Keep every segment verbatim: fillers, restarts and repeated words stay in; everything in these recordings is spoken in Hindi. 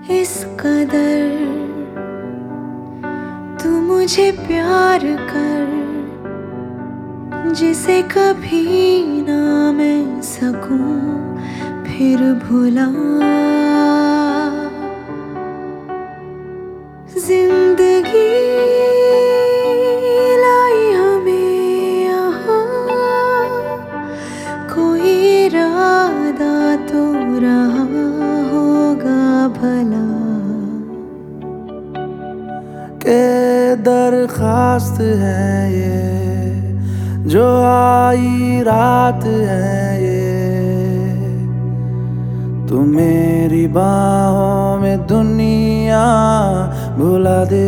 इस कदर तू मुझे प्यार कर, जिसे कभी ना मैं सकूं फिर भुला। जिंदगी लाई हमें यहाँ, कोई इरादा तो रहा होगा भला। के दरखास्त है ये जो आई रात है ये, तू मेरी बाहों में दुनिया भुला दे।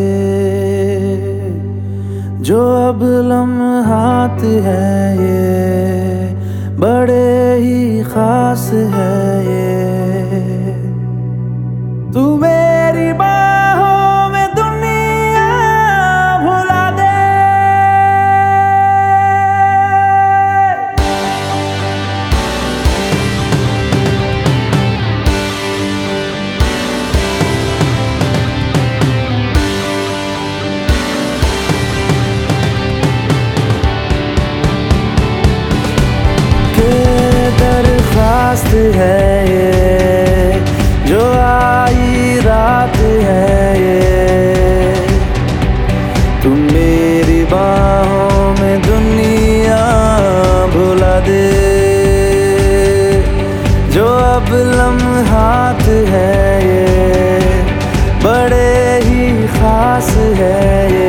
जो अब लम्हात है ये बड़े ही खास है ये, तू मेरी बाहों में दुनिया भुला दे। दरखास्त है ये जो आई रात है ये, तुम मेरी बाहों में दुनिया भुला दे। जो अब लम्हात है ये बड़े ही खास है ये,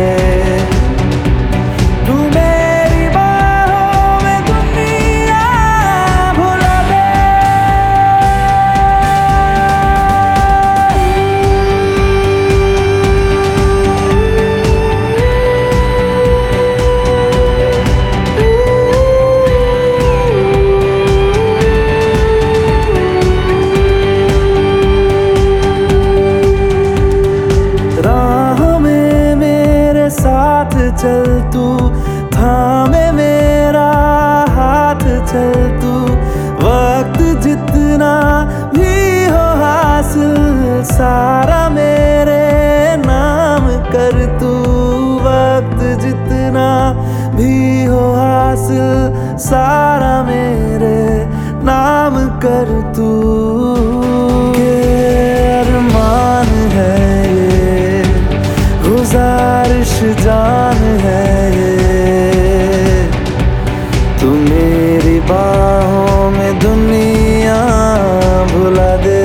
चल तू थामे मेरा हाथ, चल तू वक्त जितना भी हो हासिल सारा मेरे नाम कर तू। वक्त जितना भी हो हासिल सारा मेरे नाम कर तू। के अरमान है ये गुजारिश जान है ये, तू मेरी बाहों में दुनिया भुला दे।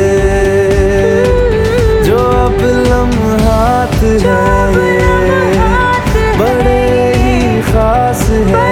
जो अब लम्हात है ये बड़े ही खास है,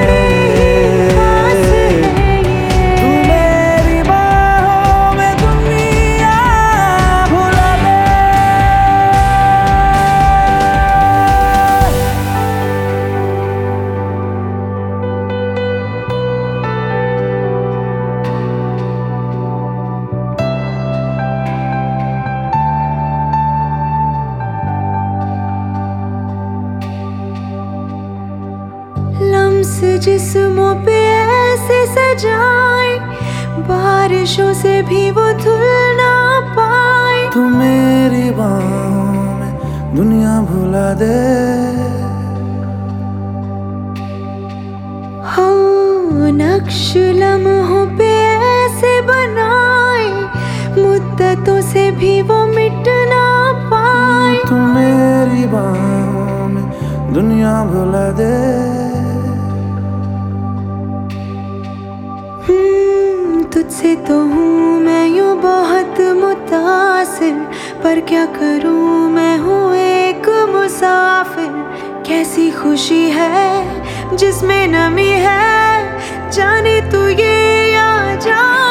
जिस्मों पे ऐसे सजाए बारिशों से भी वो धुल ना पाए। तू मेरी बाहों में दुनिया भुला दे। हो नक्श लम्हों पे ऐसे बनाए मुद्दतों से भी वो मिट ना पाए। तू मेरी बाहों में दुनिया भुला दे। तुझसे तो हूँ मैं यूँ बहुत मुतासिर, पर क्या करूँ मैं हूँ एक मुसाफिर। कैसी खुशी है जिसमें नमी है, जाने तू ये या जाने